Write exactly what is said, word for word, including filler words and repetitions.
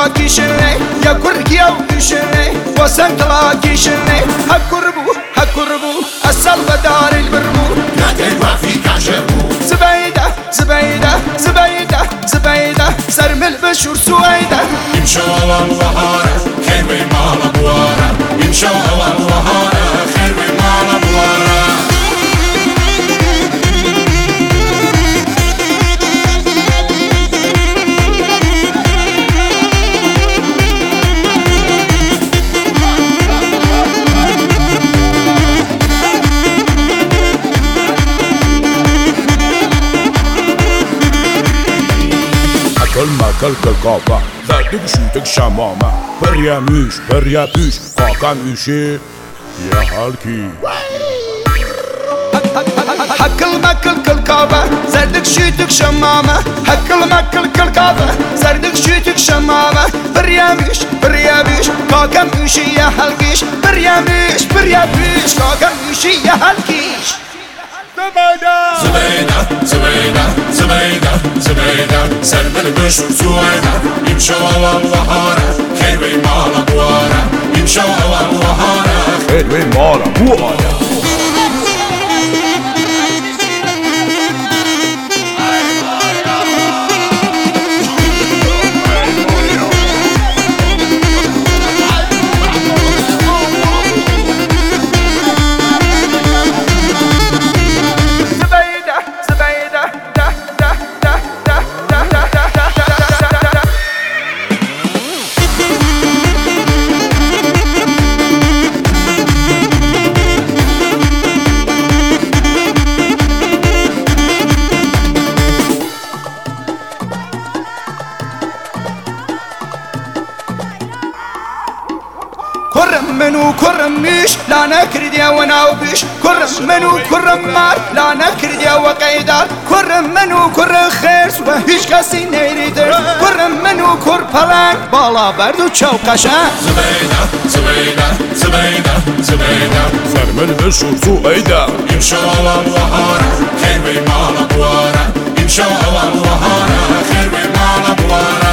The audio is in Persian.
كيشني يا كركيا وكيشني وسنقلا كيشني هكربو هكربو السلطة دار البربو نادر ما فيك عجبو زبيدة زبيدة زبيدة زبيدة سرمل بشور سويدة يمشوا والوهارة خير ومال بوارة يمشوا والوهارة خير ومال بوارة كل ما كل كل كافة ذاتك شوتك شمامة بريا ميش بريا بيش كاكا ميشي يا هالكي هكل ما كل كل كافة زردك شوتك شمامة هكل ما كل كل كافة زردك شوتك شمامة بريا ميش بريا بيش كاكا ميشي يا هالكيش بريا ميش بريا بيش كاكا ميشي يا هالكيش زبيدة زبيدة زبيدة زبيدة سرمل بشور سويدة يمشوا والوهارة خير ومال بوارة يمشوا والوهارة خير ومال بوارة كرم منو كرم ميش لا نكرد يا وناوبيش كرم منو كرم مال لا نكرد يا وقيدار كرم منو كر خير سوى هيش كسي نيريدر كرم منو كر پلنگ بالا بردو چوقشن زبيدة زبيدة زبيدة زبيدة سرمل بشور سويدة يمشوا والوهارة خير ومال بوارة يمشوا والوهارة خير ومال بوارة